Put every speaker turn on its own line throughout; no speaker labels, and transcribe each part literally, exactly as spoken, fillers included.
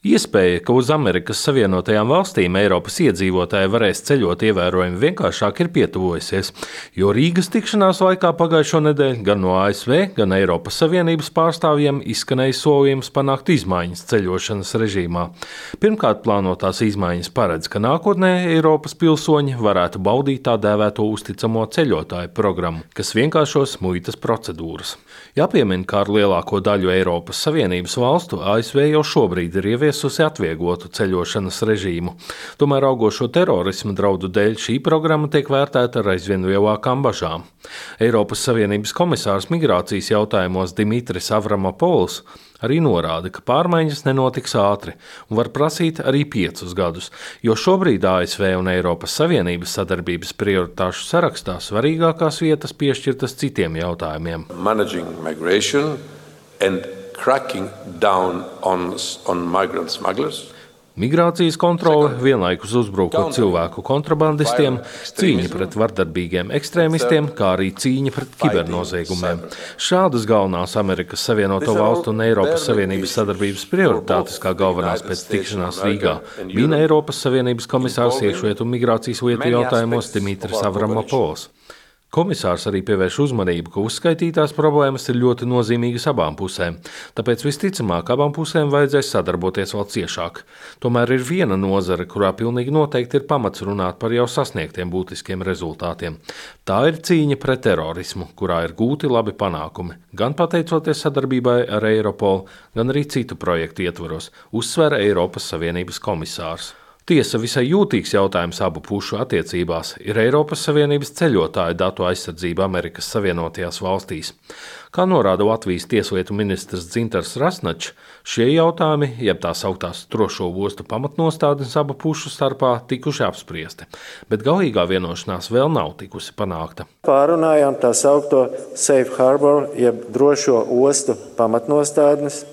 Iespēja, ka uz Amerikas Savienotajām valstīm Eiropas iedzīvotāji varēs ceļot ievērojami vienkāršāk, ir pietuvojusies, jo Rīgas tikšanās laikā pagājušo nedēļu gan no A S V, gan Eiropas Savienības pārstāvjiem izskanēja solījums panākt izmaiņas ceļošanas režīmā. Pirmkārt, plānotās izmaiņas paredz, ka nākotnē Eiropas pilsoņi varētu baudīt tā dēvēto uzticamo ceļotāju programmu, kas vienkāršos muitas procedūras. Jāpiemina, ka ar lielāko daļu Eiropas Savienības valstu A S V jau šobrīd ir ieviesusi atvieglotu ceļošanas režīmu. Tomēr augošo terorisma draudu dēļ šī programma tiek vērtēta ar aizvien lielākām bažām. Eiropas Savienības komisārs migrācijas jautājumos Dimitris Avramopols arī norāda, ka pārmaiņas nenotiks ātri un var prasīt arī piecus gadus, jo šobrīd A S V un Eiropas Savienības sadarbības prioritāšu sarakstā svarīgākās vietas piešķirtas citiem jautājumiem.
Managing migration and cracking down on, on migrant smugglers.
Migrācijas kontrole, vienlaikus uzbrukot cilvēku kontrabandistiem, cīņa pret vardarbīgiem ekstrēmistiem, kā arī cīņa pret kibernoziegumiem. Šādas galvenās Amerikas Savienoto Valstu un Eiropas Savienības sadarbības prioritātes, kā galvenās pēc tikšanās Rīgā, mina Eiropas Savienības komisārs iekšlietu un migrācijas lietu jautājumos Dimitris Avramopols. Komisārs arī pievērš uzmanību, ka uzskaitītās problēmas ir ļoti nozīmīgas abām pusēm, tāpēc visticamāk abām pusēm vajadzēs sadarboties vēl ciešāk. Tomēr ir viena nozare, kurā pilnīgi noteikti ir pamats runāt par jau sasniegtiem būtiskiem rezultātiem. Tā ir cīņa pret terorismu, kurā ir gūti labi panākumi, gan pateicoties sadarbībai ar Eiropolu, gan arī citu projektu ietvaros, uzsver Eiropas Savienības komisārs. Tiesa, visai jūtīgs jautājums abu pušu attiecībās ir Eiropas Savienības ceļotāju datu aizsardzība Amerikas Savienotajās valstīs. Kā norāda Latvijas tieslietu ministrs Dzintars Rasnačs, šie jautājumi, jeb tā sauktās drošo ostu pamatnostādnes abu pušu starpā, tikuši apspriesti, bet galīgā vienošanās vēl nav tikusi panākta.
Pārunājām tā saukto Safe Harbor, jeb drošo ostu pamatnostādnes,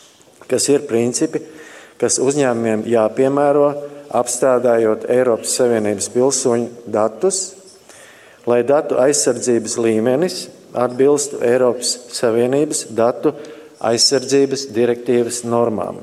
kas ir principi, kas uzņēmumiem jāpiemēro, apstrādājot Eiropas Savienības pilsoņu datus, lai datu aizsardzības līmenis atbilstu Eiropas Savienības datu aizsardzības direktīvas normām.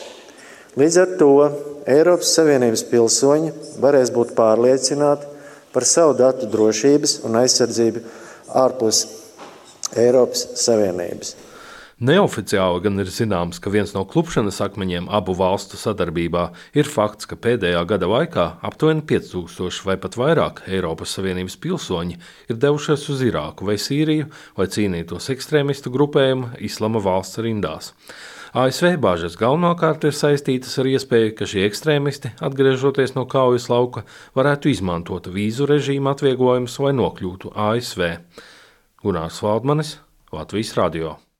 Līdz ar to Eiropas Savienības pilsoņi varēs būt pārliecināti par savu datu drošības un aizsardzību ārpus Eiropas Savienības.
Neoficiāli gan ir zināms, ka viens no klupšanas akmeņiem abu valstu sadarbībā ir fakts, ka pēdējā gada laikā aptuveni pieci tūkstoši vai pat vairāk Eiropas Savienības pilsoņi ir devušies uz Irāku vai Sīriju, lai cīnītos ekstrēmistu grupējumu Islama valsts rindās. A S V bāžas galvenokārt ir saistītas ar iespēju, ka šie ekstrēmisti, atgriežoties no kaujas lauka, varētu izmantot vīzu režīmu atvieglojumus, lai nokļūtu A S V. Gunārs Valdmanis, Latvijas radio.